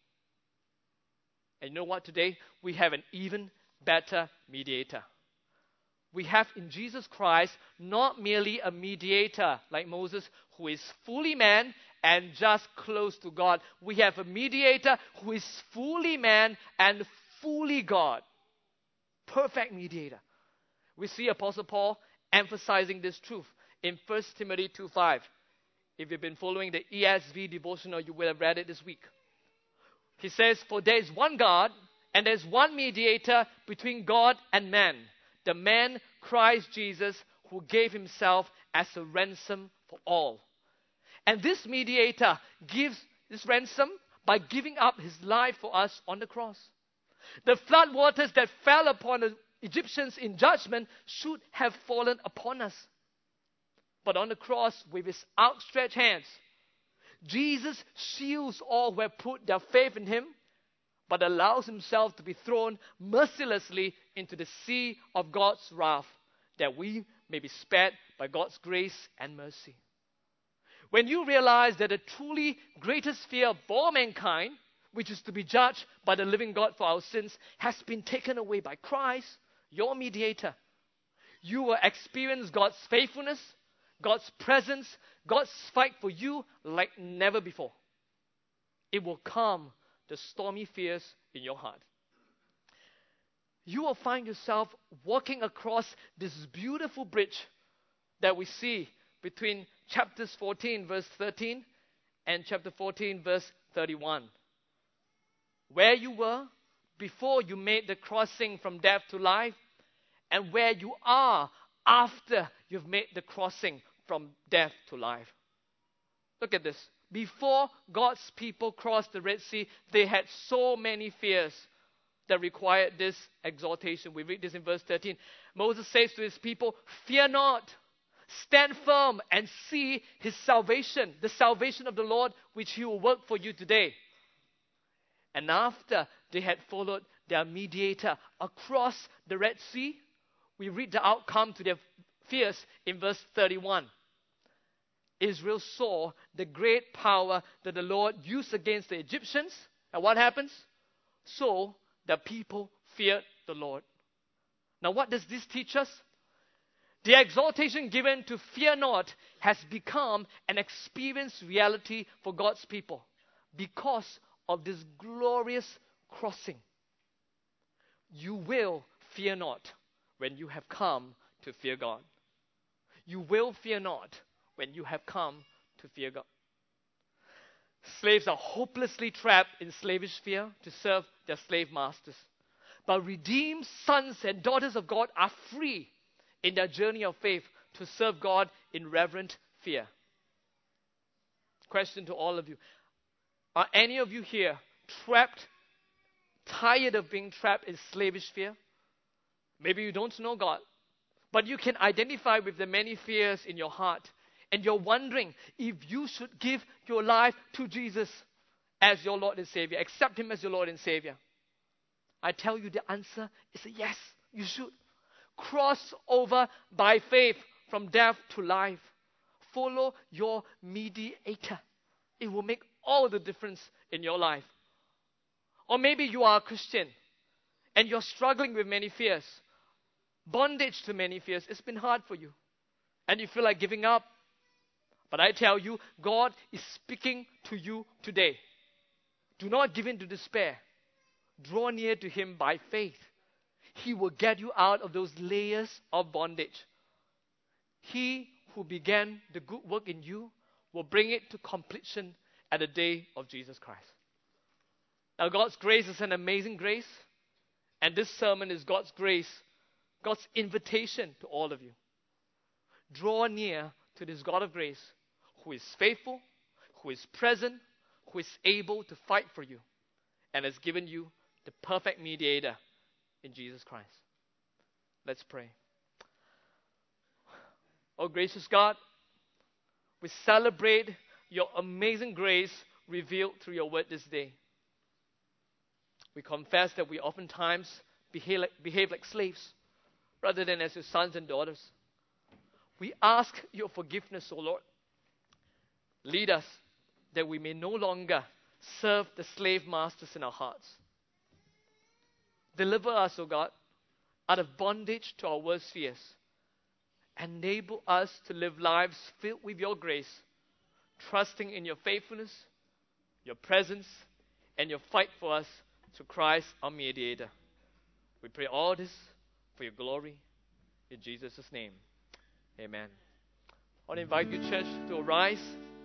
And you know what? Today we have an even better mediator. We have in Jesus Christ not merely a mediator like Moses who is fully man and just close to God. We have a mediator who is fully man and fully God. Perfect mediator. We see Apostle Paul emphasizing this truth in First Timothy two five. If you've been following the E S V devotional, you will have read it this week. He says, "For there is one God, and there is one mediator between God and man, the man Christ Jesus, who gave himself as a ransom for all." And this mediator gives this ransom by giving up his life for us on the cross. The flood waters that fell upon the Egyptians in judgment should have fallen upon us. But on the cross, with his outstretched hands, Jesus shields all who have put their faith in him, but allows himself to be thrown mercilessly into the sea of God's wrath, that we may be spared by God's grace and mercy. When you realize that the truly greatest fear of all mankind, which is to be judged by the living God for our sins, has been taken away by Christ, your mediator, you will experience God's faithfulness, God's presence, God's fight for you like never before. It will calm the stormy fears in your heart. You will find yourself walking across this beautiful bridge that we see between chapters fourteen, verse thirteen, and chapter fourteen, verse thirty-one. Where you were before you made the crossing from death to life, and where you are after you've made the crossing from death to life. Look at this. Before God's people crossed the Red Sea, they had so many fears that required this exhortation. We read this in verse thirteen. Moses says to his people, "Fear not, stand firm and see his salvation, the salvation of the Lord, which he will work for you today." And after they had followed their mediator across the Red Sea, we read the outcome to their fears in verse thirty-one. Israel saw the great power that the Lord used against the Egyptians. And what happens? So the people feared the Lord. Now what does this teach us? The exhortation given to fear not has become an experienced reality for God's people because of this glorious crossing. You will fear not when you have come to fear God. You will fear not when you have come to fear God. Slaves are hopelessly trapped in slavish fear to serve their slave masters. But redeemed sons and daughters of God are free in their journey of faith to serve God in reverent fear. Question to all of you. Are any of you here trapped, tired of being trapped in slavish fear? Maybe you don't know God, but you can identify with the many fears in your heart. And you're wondering if you should give your life to Jesus as your Lord and Savior. Accept Him as your Lord and Savior. I tell you the answer is a yes, you should. Cross over by faith from death to life. Follow your mediator. It will make all the difference in your life. Or maybe you are a Christian and you're struggling with many fears. Bondage to many fears. It's been hard for you. And you feel like giving up. But I tell you, God is speaking to you today. Do not give in to despair. Draw near to Him by faith. He will get you out of those layers of bondage. He who began the good work in you will bring it to completion at the day of Jesus Christ. Now, God's grace is an amazing grace, and this sermon is God's grace, God's invitation to all of you. Draw near to this God of grace who is faithful, who is present, who is able to fight for you, and has given you the perfect mediator in Jesus Christ. Let's pray. Oh, gracious God, we celebrate your amazing grace revealed through your word this day. We confess that we oftentimes behave like, behave like slaves rather than as your sons and daughters. We ask your forgiveness, O Lord. Lead us that we may no longer serve the slave masters in our hearts. Deliver us, O God, out of bondage to our worst fears. Enable us to live lives filled with your grace, trusting in your faithfulness, your presence, and your fight for us through Christ, our mediator. We pray all this for your glory. In Jesus' name, amen. I want to invite you, church, to arise.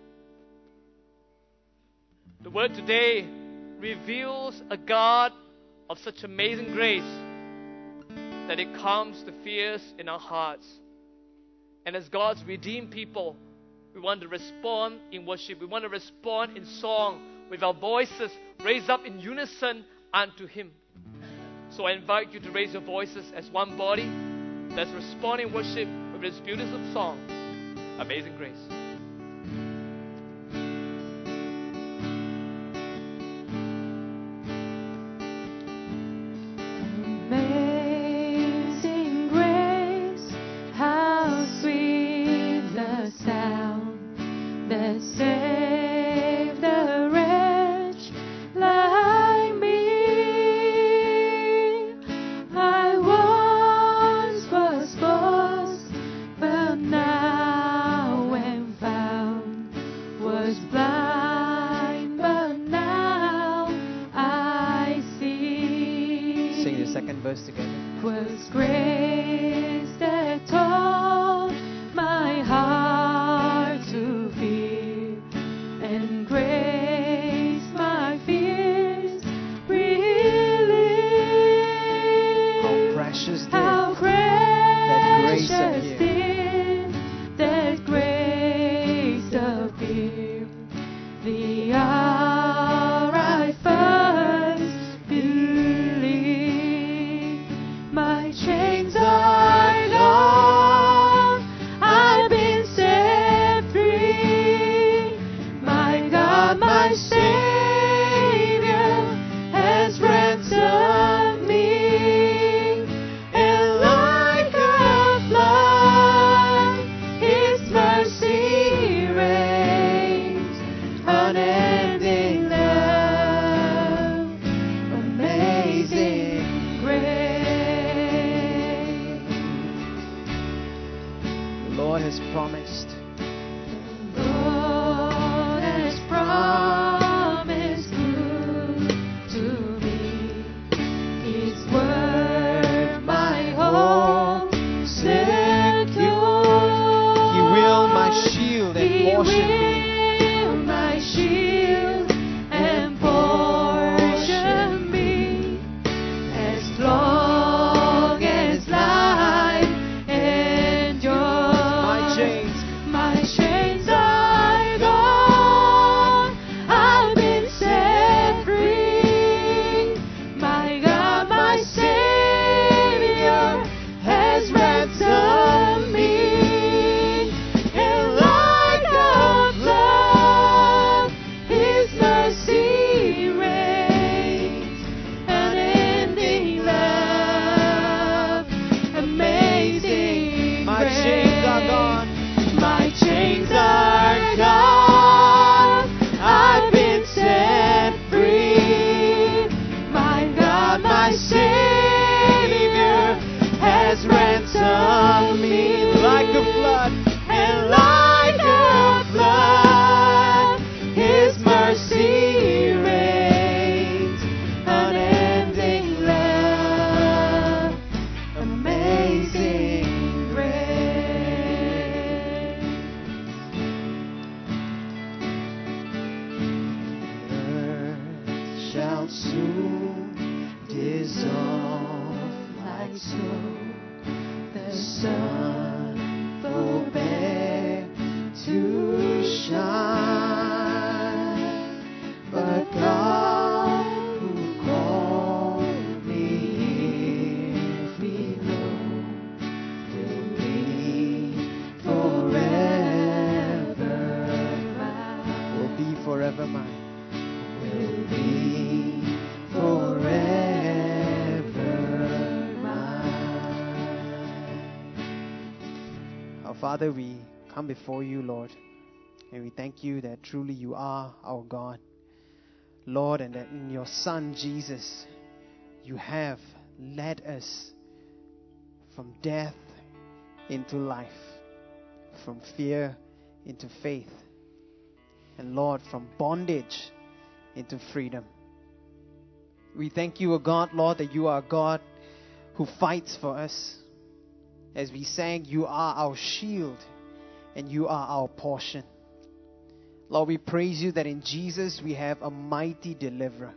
The word today reveals a God of such amazing grace that it calms the fears in our hearts. And as God's redeemed people, we want to respond in worship. We want to respond in song with our voices raised up in unison unto Him. So I invite you to raise your voices as one body. Let's respond in worship with this beautiful song, Amazing Grace. Amazing grace, how sweet the sound that saved a wretch like me. I once was lost, but now am found. Was blind, but now I see. Sing the second verse together. 'Twas grace that taught my heart to fear, and grace my fears relieved. How precious did How that grace precious appear. did that grace appear. The hour I first believed, my chains are gone, I've been set free. My God, my Savior has ransomed me, and like a flood, His mercy reigns, unending love, amazing grace. The Lord has promised. Lord has promised good to me. His word my hope secure. He will my shield and He portion be. will my shield and portion be, as long as life endures. My chains, My to shine, but God who called me here below will be forever mine. Will be forever mine. Will be forever mine. Our Father, we come before you, Lord, and we thank you that truly you are our God, Lord, and that in your Son Jesus you have led us from death into life, from fear into faith, and Lord, from bondage into freedom. We thank you, O God, Lord, that you are a God who fights for us. As we sang, you are our shield and you are our portion. Lord, we praise you that in Jesus we have a mighty deliverer.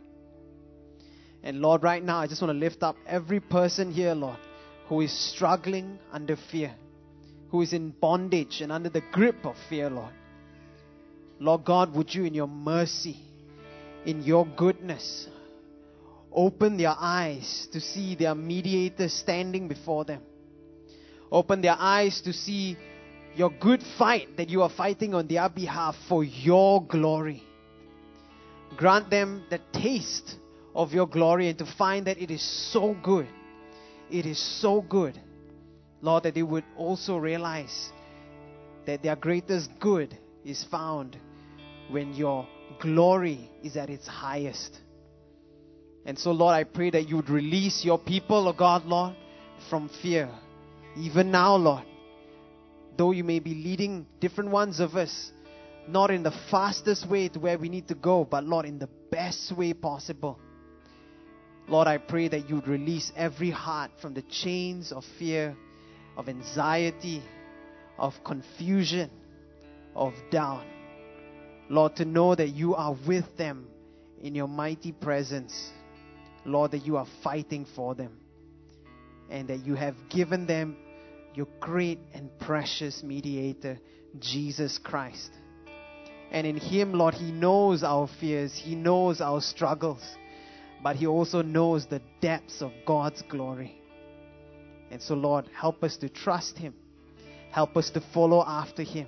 And Lord, right now I just want to lift up every person here, Lord, who is struggling under fear, who is in bondage and under the grip of fear, Lord. Lord God, would you in your mercy, in your goodness, open their eyes to see their mediator standing before them. Open their eyes to see your good fight that you are fighting on their behalf for your glory. Grant them the taste of your glory and to find that it is so good. It is so good. Lord, that they would also realize that their greatest good is found when your glory is at its highest. And so, Lord, I pray that you would release your people, oh God, Lord, from fear. Even now, Lord, though you may be leading different ones of us, not in the fastest way to where we need to go, but Lord, in the best way possible. Lord, I pray that you would release every heart from the chains of fear, of anxiety, of confusion, of doubt. Lord, to know that you are with them in your mighty presence. Lord, that you are fighting for them. And that you have given them your great and precious mediator, Jesus Christ. And in him, Lord, he knows our fears. He knows our struggles. But he also knows the depths of God's glory. And so, Lord, help us to trust him. Help us to follow after him.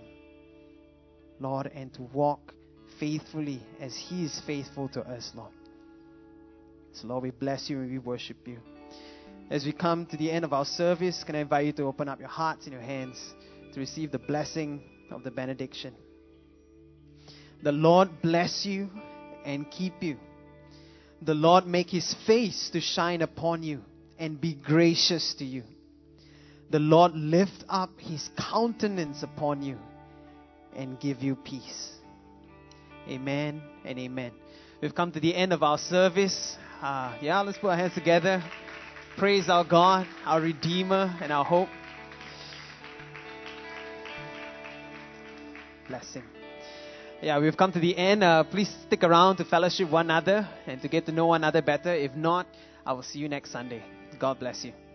Lord, and to walk faithfully as he is faithful to us, Lord. So, Lord, we bless you and we worship you. As we come to the end of our service, can I invite you to open up your hearts and your hands to receive the blessing of the benediction. The Lord bless you and keep you. The Lord make his face to shine upon you and be gracious to you. The Lord lift up his countenance upon you and give you peace. Amen and amen. We've come to the end of our service. Uh, yeah, let's put our hands together. Praise our God, our Redeemer, and our hope. Bless him. Yeah, we've come to the end. Uh, please stick around to fellowship one another and to get to know one another better. If not, I will see you next Sunday. God bless you.